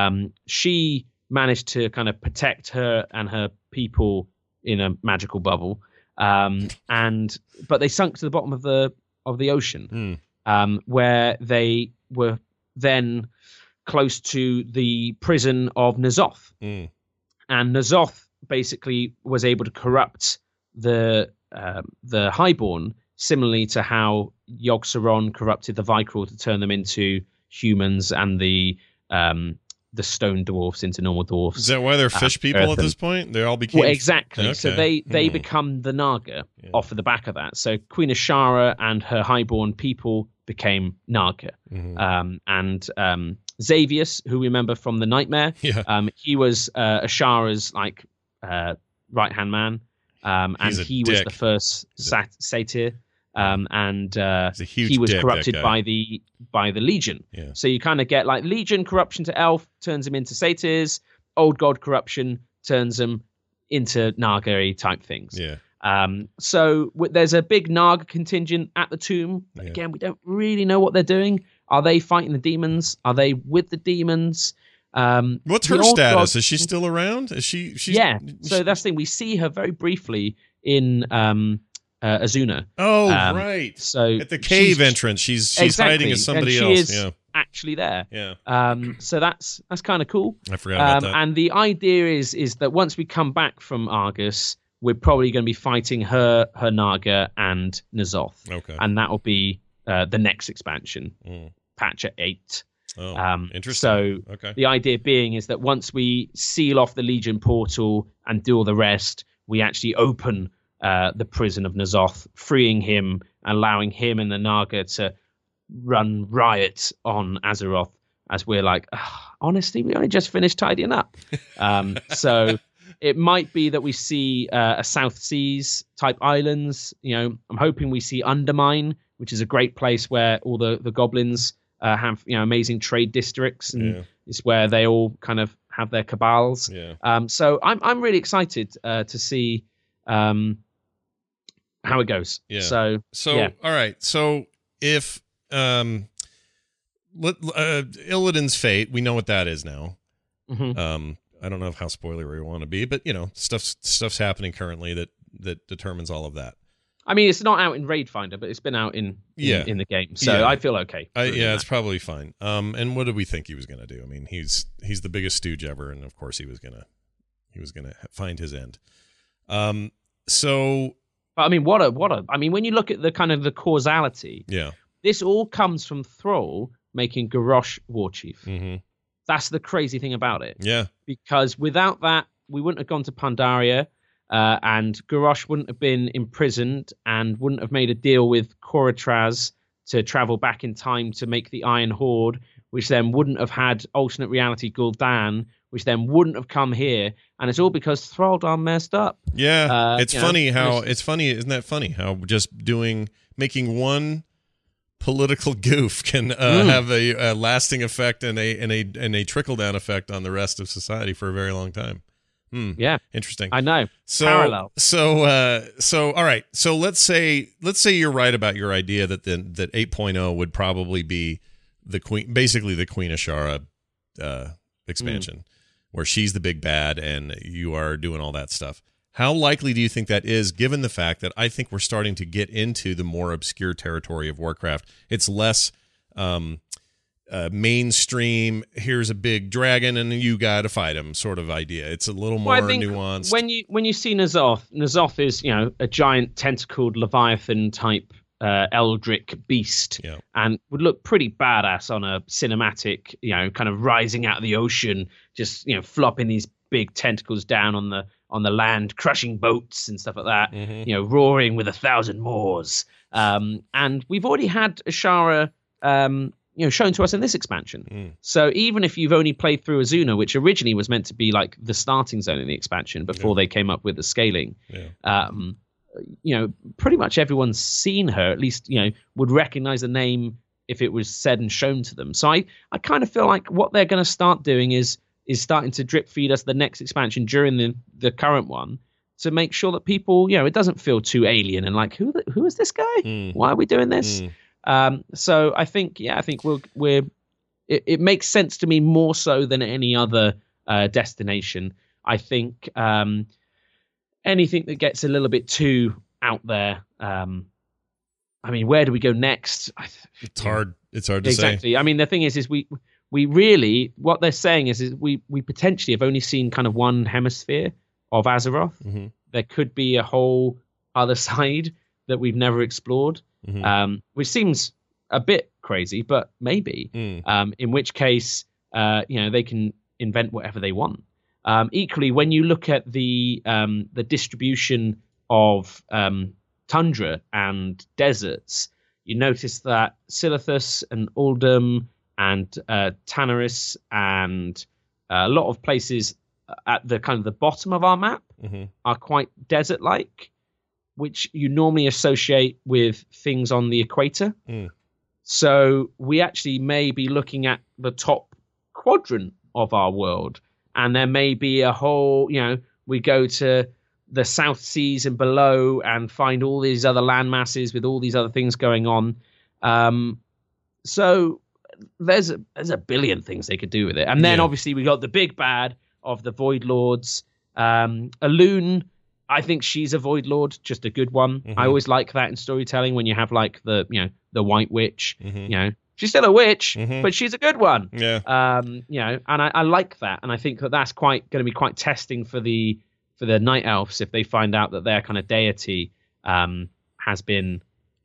she managed to kind of protect her and her people in a magical bubble. But they sunk to the bottom of the ocean, where they were then close to the prison of N'Zoth. And N'Zoth basically was able to corrupt the Highborn, similarly to how Yogg-Saron corrupted the Vycrawl to turn them into humans and the stone dwarfs into normal dwarfs. Is that why they're fish people at this point? They all became... Well, exactly. Okay. So they become the Naga off of the back of that. So Queen Ashara and her highborn people became Naga. And Xavius, who we remember from the Nightmare, he was Ashara's right-hand man. And he was the first satyr. And he was corrupted by the Legion. Yeah. So you kind of get like Legion corruption to elf turns him into satyrs, old god corruption turns them into Naga type things. Yeah. So there's a big Naga contingent at the tomb. But again, we don't really know what they're doing. Are they fighting the demons? Are they with the demons? What's her status? Is she still around? Is she? So that's the thing. We see her very briefly in Azuna. Oh, right. So at the cave entrance, she's hiding as somebody else. She is actually there. Yeah. So that's kind of cool. I forgot about that. And the idea is that once we come back from Argus, we're probably going to be fighting her Naga and N'Zoth. Okay. And that will be the next expansion, patch at 8. Oh, interesting. So the idea being is that once we seal off the Legion portal and do all the rest, we actually open the prison of N'Zoth, freeing him, allowing him and the Naga to run riot on Azeroth, as we're like, honestly, we only just finished tidying up. So it might be that we see a South Seas type islands. I'm hoping we see Undermine, which is a great place where all the goblins have amazing trade districts, and it's where they all kind of have their cabals. Yeah. So I'm really excited to see how it goes. Yeah. So all right. So if Illidan's fate, we know what that is now. Mm-hmm. I don't know how spoilery we want to be, but stuff's happening currently that determines all of that. I mean, it's not out in Raid Finder, but it's been out in the game, so I feel okay. It's probably fine. And what did we think he was going to do? I mean, he's the biggest stooge ever, and of course he was gonna find his end. So, I mean, I mean, when you look at the kind of the causality, this all comes from Thrall making Garrosh war chief. Mm-hmm. That's the crazy thing about it. Yeah, because without that, we wouldn't have gone to Pandaria. And Garrosh wouldn't have been imprisoned and wouldn't have made a deal with Koratraz to travel back in time to make the Iron Horde, which then wouldn't have had alternate reality Gul'dan, which then wouldn't have come here. And it's all because Thraldar messed up. Yeah, it's funny, isn't that funny? How just making one political goof can have a lasting effect and a trickle down effect on the rest of society for a very long time. Yeah, interesting. I know. Parallel. So all right. So let's say you're right about your idea that 8.0 would probably be basically the Queen Ashara expansion, where she's the big bad and you are doing all that stuff. How likely do you think that is, given the fact that I think we're starting to get into the more obscure territory of Warcraft? It's less mainstream, here's a big dragon and you got to fight him sort of idea. It's a little more nuanced. When you see N'Zoth is, a giant tentacled Leviathan type Eldritch beast, Yeah. and would look pretty badass on a cinematic, kind of rising out of the ocean, just flopping these big tentacles down on the land, crushing boats and stuff like that. Mm-hmm. Roaring with 1,000 Moors. And we've already had Ashara, shown to us in this expansion. So even if you've only played through Azuna, which originally was meant to be like the starting zone in the expansion before they came up with the scaling, pretty much everyone's seen her, at least, would recognize the name if it was said and shown to them. So I kind of feel like what they're going to start doing is starting to drip feed us the next expansion during the current one to make sure that people, it doesn't feel too alien and like, who is this guy? Why are we doing this? So I think it makes sense to me more so than any other destination. I think anything that gets a little bit too out there. Where do we go next? It's hard to say. Exactly. I mean, the thing is we really, what they're saying is we potentially have only seen kind of one hemisphere of Azeroth. Mm-hmm. There could be a whole other side that we've never explored, which seems a bit crazy, but maybe. In which case, they can invent whatever they want. Equally, when you look at the distribution of tundra and deserts, you notice that Silithus and Uldum and Tanaris and a lot of places at the kind of the bottom of our map are quite desert-like, which you normally associate with things on the equator. So we actually may be looking at the top quadrant of our world, and there may be a whole, we go to the South Seas and below and find all these other land masses with all these other things going on. So there's a billion things they could do with it. And then obviously we got the big bad of the Void Lords. Elune, I think she's a Void Lord, just a good one. I always like that in storytelling when you have like the White Witch. She's still a witch, but she's a good one. Yeah. And I like that, and I think that's going to be quite testing for the Night Elves if they find out that their kind of deity has been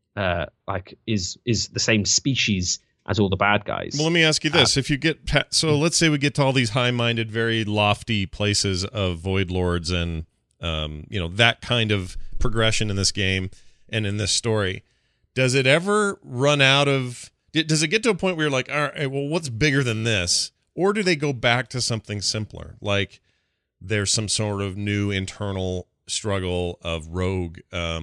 is the same species as all the bad guys. Well, let me ask you this: if you get let's say we get to all these high-minded, very lofty places of Void Lords and that kind of progression in this game and in this story, does it ever run out of? Does it get to a point where you're like, all right, well, what's bigger than this? Or do they go back to something simpler? Like there's some sort of new internal struggle of rogue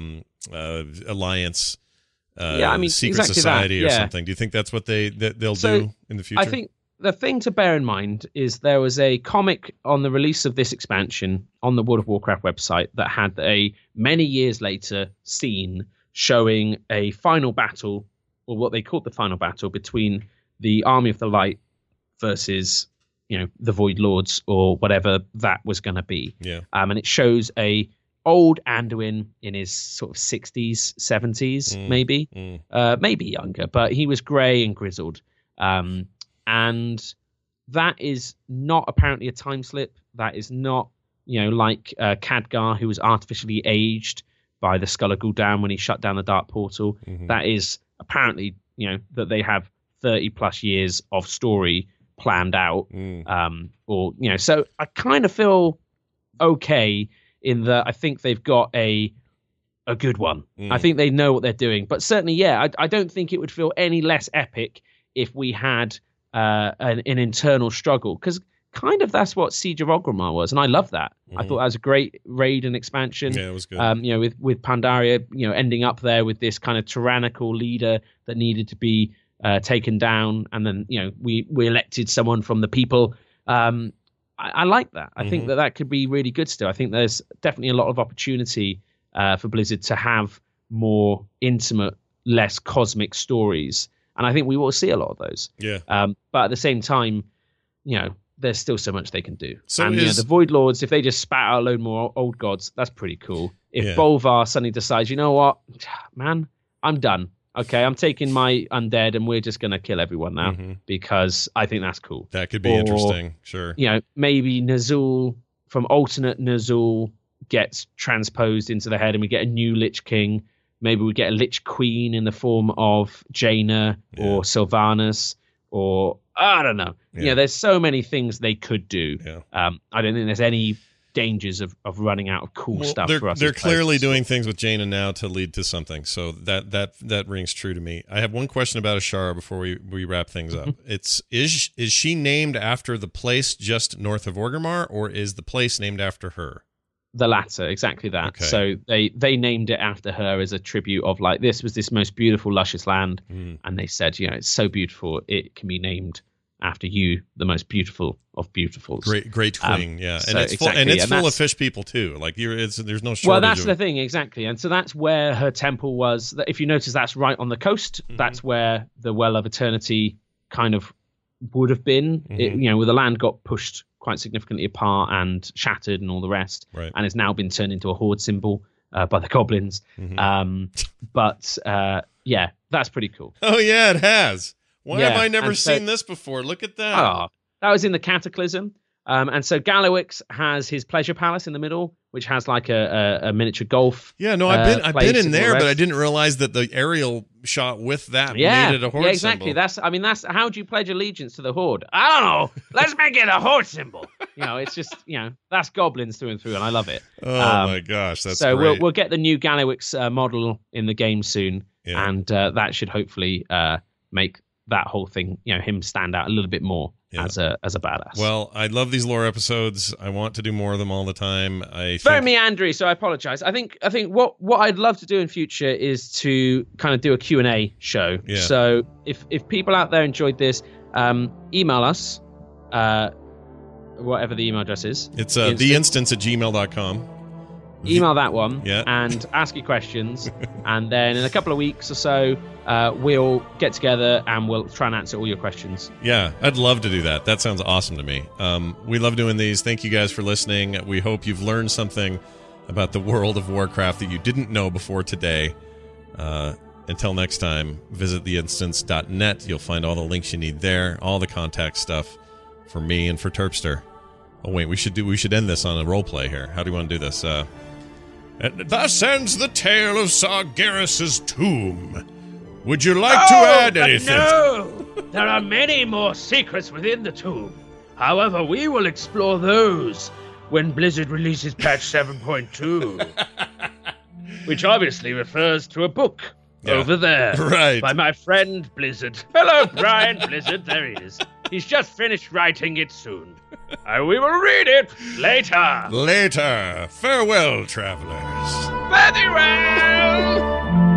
alliance, secret exactly society that, or something. Do you think that's what they'll do in the future? I think the thing to bear in mind is there was a comic on the release of this expansion on the World of Warcraft website that had a many years later scene showing a final battle, or what they called the final battle, between the Army of the Light versus, the Void Lords, or whatever that was going to be. Yeah. And it shows a old Anduin in his sort of 60s, 70s, maybe younger, but he was grey and grizzled. And that is not apparently a time slip. That is not, like Khadgar, who was artificially aged by the Skull of Gul'dan when he shut down the Dark Portal. That is apparently, that they have 30 plus years of story planned out. So I kind of feel okay in that I think they've got a good one. I think they know what they're doing. But certainly, I don't think it would feel any less epic if we had an internal struggle, because kind of that's what Siege of Orgrimmar was, and I love that. I thought that was a great raid and expansion. Yeah, it was good. With Pandaria, ending up there with this kind of tyrannical leader that needed to be taken down, and then we elected someone from the people. I like that. I think that could be really good still. I think there's definitely a lot of opportunity for Blizzard to have more intimate, less cosmic stories, and I think we will see a lot of those. Yeah. But at the same time, there's still so much they can do. So and the Void Lords, if they just spat out a load more old gods, that's pretty cool. If Bolvar suddenly decides, you know what, man, I'm done. Okay, I'm taking my undead and we're just going to kill everyone now because I think that's cool. That could be interesting, sure. Maybe Ner'zhul from alternate Ner'zhul gets transposed into the head and we get a new Lich King maybe we get a Lich Queen in the form of Jaina or Sylvanas, or I don't know. Yeah. There's so many things they could do. Yeah. I don't think there's any dangers of running out of cool stuff for us. They're clearly doing things with Jaina now to lead to something, so that rings true to me. I have one question about Ashara before we wrap things up. Is she named after the place just north of Orgrimmar, or is the place named after her? The latter, exactly that. Okay. So they named it after her as a tribute of like, this was this most beautiful, luscious land, and they said, it's so beautiful it can be named after you, the most beautiful of beautifuls. Great queen, yeah, so and it's full of fish people too. Like there's no shortage. Well, that's the thing, exactly, and so that's where her temple was. If you notice, that's right on the coast. That's where the Well of Eternity kind of would have been. Where the land got pushed quite significantly apart and shattered and all the rest, and has now been turned into a horde symbol by the goblins. But that's pretty cool. Oh yeah, it has. Why have I never seen this before? Look at that. Oh, that was in the Cataclysm. And so Gallowix has his pleasure palace in the middle, which has like a miniature golf. Yeah, no, I've been in there, but I didn't realize that the aerial shot with that made it a horde exactly. symbol. That's how do you pledge allegiance to the horde? I don't know. Let's make it a horde symbol. It's just that's goblins through and through, and I love it. Oh my gosh, that's so great. we'll get the new Gallowix model in the game soon, and that should hopefully make that whole thing, him stand out a little bit more as a badass. Well, I love these lore episodes. I want to do more of them all the time. Very meandering, so I apologize. I think what I'd love to do in future is to kind of do a Q&A show. Yeah. So if people out there enjoyed this, email us, whatever the email address is. It's theinstance@gmail.com. Email that one and ask your questions, and then in a couple of weeks or so, we'll get together and we'll try and answer all your questions. Yeah, I'd love to do that. That sounds awesome to me. We love doing these. Thank you guys for listening. We hope you've learned something about the world of Warcraft that you didn't know before today. Until next time, visit theinstance.net. You'll find all the links you need there, all the contact stuff for me and for Terpster. Oh wait, we should end this on a role play here. How do you want to do this? And thus ends the tale of Sargeras' tomb. Would you like to add anything? No! There are many more secrets within the tomb. However, we will explore those when Blizzard releases patch 7.2. Which obviously refers to a book over there. Right. By my friend Blizzard. Hello, Brian Blizzard. There he is. He's just finished writing it soon. We will read it later. Later. Farewell, travelers. Very well.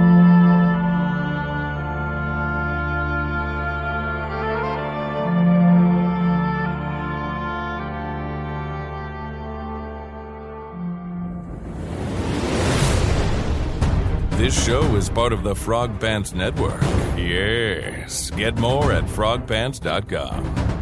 This show is part of the Frog Pants Network. Yes. Get more at frogpants.com.